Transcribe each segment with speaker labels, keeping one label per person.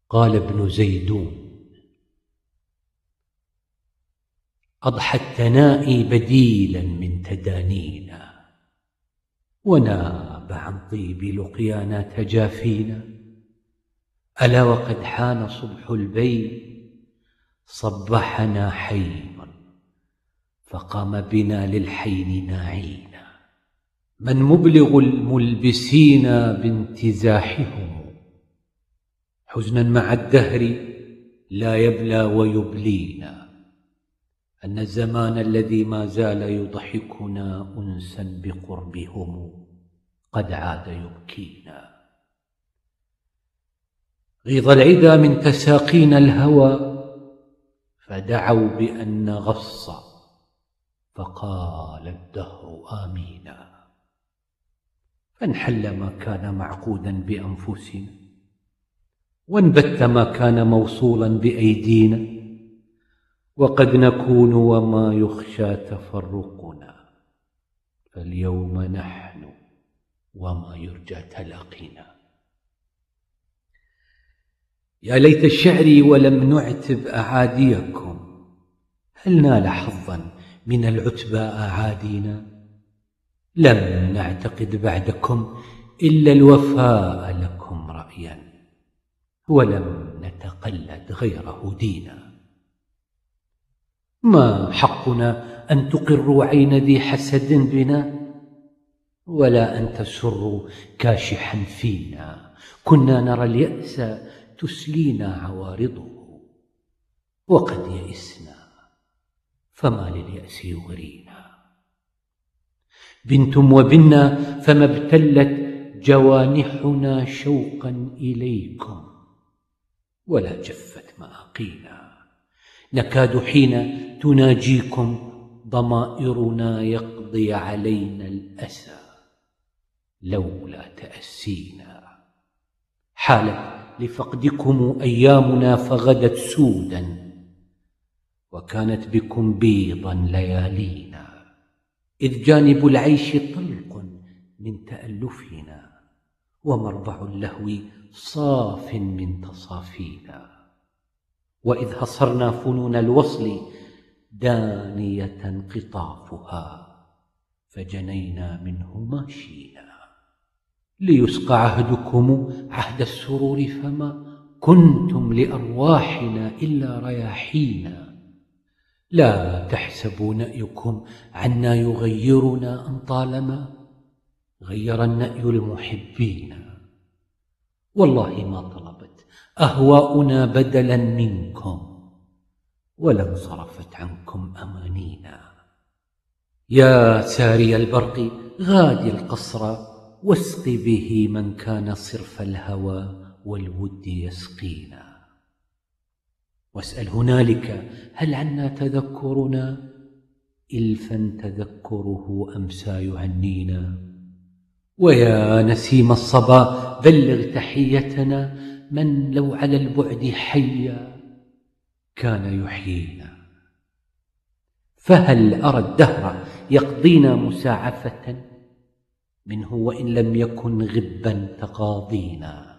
Speaker 1: قال ابن زيدون: أضحى التنائي بديلا من تدانينا، وناب عن طيب لقيانا تجافينا. ألا وقد حان صبح البين، صبحنا حين فقام بنا للحين ناعينا. من مبلغ الملبسين بانتزاحهم، حزنا مع الدهر لا يبلى ويبلينا. أن الزمان الذي ما زال يضحكنا أنسا بقربهم قد عاد يبكينا. غيظ العدا من تساقينا الهوى، فدعوا بأن نغص، فقال الدهر آمينا. فانحل ما كان معقودا بأنفسنا، وانبت ما كان موصولا بأيدينا. وقد نكون وما يخشى تفرقنا، فاليوم نحن وما يرجى تلاقينا. يا ليت شعري ولم نعتب أعاديكم، هل نال حظا من العتبى أعادينا؟ لم نعتقد بعدكم إلا الوفاء لكم رأيا، ولم نتقلد غيره دينا. ما حقنا أن تقروا عين ذي حسد بنا، ولا أن تسروا كاشحا فينا. كنا نرى اليأس تسلينا عوارضه، وقد يئسنا فما لليأس يغرينا. بنتم وبنا فما ابتلت جوانحنا شوقا إليكم، ولا جفت مآقينا. نكاد حين تناجيكم ضمائرنا يقضي علينا الأسى لولا تأسينا. حالت لفقدكم أيامنا فغدت سودا، وكانت بكم بيضا ليالينا. إذ جانب العيش طلق من تألفنا، ومرضع اللهو صاف من تصافينا. وإذ هصرنا فنون الوصل دانية قطافها، فجنينا منه ماشينا. ليسقى عهدكم عهد السرور، فما كنتم لأرواحنا إلا رياحينا. لا تحسبوا نأيكم عنا يغيرنا، أن طالما غير النأي المحبين. والله ما طلبت أهواؤنا بدلا منكم، ولا انصرفت عنكم أمانينا. يا ساري البرق غادي القصر، واسق به من كان صرف الهوى والود يسقينا. واسأل هنالك هل عنا تذكرنا، إلفا تذكره أمسى يعنينا. ويا نسيم الصبا بلغ تحيتنا، من لو على البعد حيا كان يحيينا. فهل أرى الدهر يقضينا مساعفة منه، وإن لم يكن غبا تقاضينا.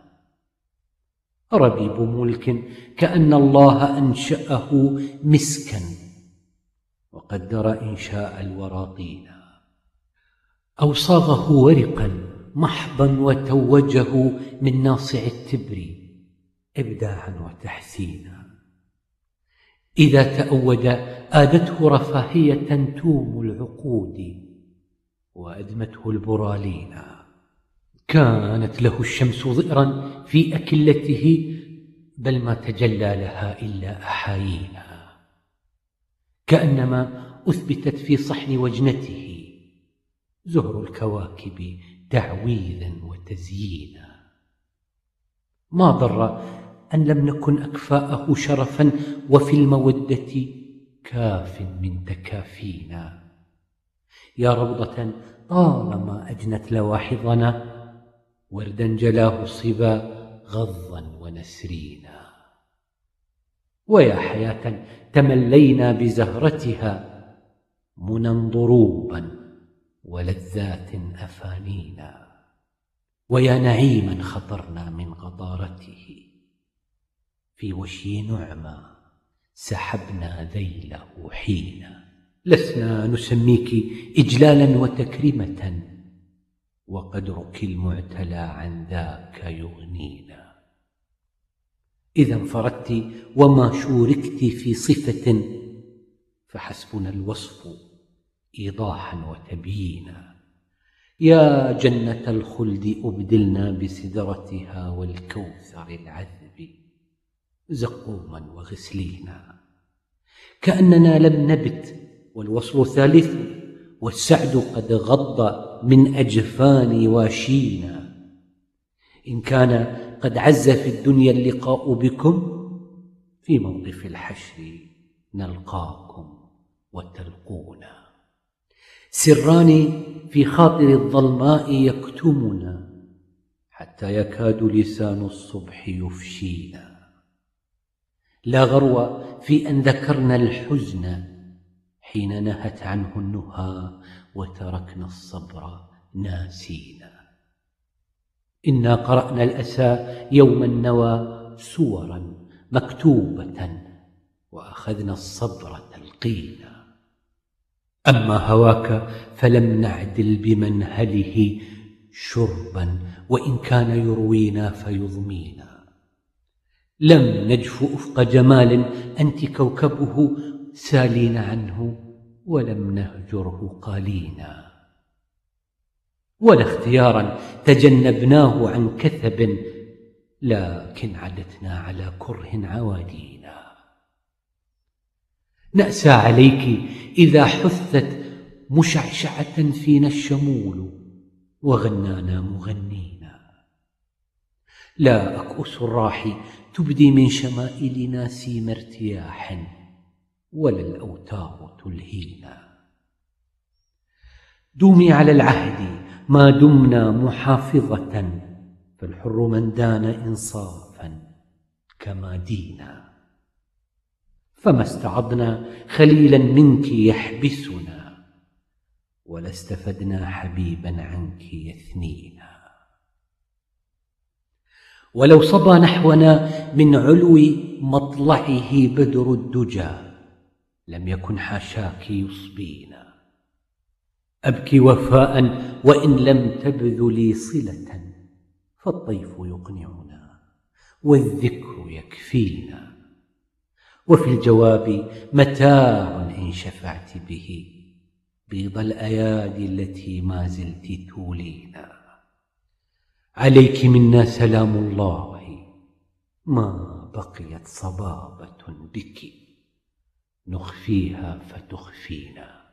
Speaker 1: ربيب ملك كأن الله أنشأه مسكا، وقدر إنشاء الوراطينا. أو صاغه ورقا محضا، وتوجه من ناصع التبر إبداعا وتحسينا. إذا تأود آدته رفاهية توم العقود، وأدمته البرالينا. كانت له الشمس ضئرا في أكلته، بل ما تجلى لها إلا أحايينا. كأنما أثبتت في صحن وجنته زهر الكواكب تعويذا وتزيينا. ما ضر أن لم نكن أكفاءه شرفا، وفي المودة كاف من تكافينا. يا روضة طالما أجنت لواحظنا، وردا جلاه الصبا غضا ونسرينا. ويا حياة تملينا بزهرتها، منى ضروبا ولذات أفانينا. ويا نعيما خطرنا من غضارته، في وشي نعمى سحبنا ذيله حين. لسنا نسميك إجلالا وتكريمة، وقدرك المعتلى عن ذاك يغنينا. إذا انفردت وما شوركت في صفة، فحسبنا الوصف إيضاحا وتبيينا. يا جنة الخلد أبدلنا بسدرتها والكوثر العذب زقوما وغسلينا. كأننا لم نبت والوصل ثالث، والسعد قد غض من أجفان واشينا. إن كان قد عز في الدنيا اللقاء بكم، في موقف الحشر نلقاكم وتلقونا. سران في خاطر الظلماء يكتمنا، حتى يكاد لسان الصبح يفشينا. لا غرو في أن ذكرنا الحزن حين نهت عنه النهى، وتركنا الصبر ناسينا. إنا قرأنا الأسى يوم النوى سورا مكتوبة، وأخذنا الصبر تلقينا. أما هواك فلم نعدل بمنهله شربا، وإن كان يروينا فيضمينا. لم نجف أفق جمال أنت كوكبه سالين عنه، ولم نهجره قالينا. ولا اختيارا تجنبناه عن كثب، لكن عدتنا على كره عوادينا. نأسى عليك إذا حثت مشعشعة فينا الشمول، وغنانا مغنينا. لا أكؤس الراح تبدي من شمائلنا سيم ارتياح، ولا الأوتار تلهينا. دومي على العهد ما دمنا محافظة، فالحر من دان إنصافا كما دينا. فما استعضنا خليلا منك يحبسنا، ولا استفدنا حبيبا عنك يثنينا. ولو صبا نحونا من علو مطلعه بدر الدجى، لم يكن حاشاك يصبينا. أبكي وفاء وإن لم تبذلي صلة، فالطيف يقنعنا والذكر يكفينا. وفي الجواب متاع إن شفعت به، بيض الأيادي التي ما زلت تولينا. عليك منا سلام الله، ما بقيت صبابة بك نخفيها فتخفينا.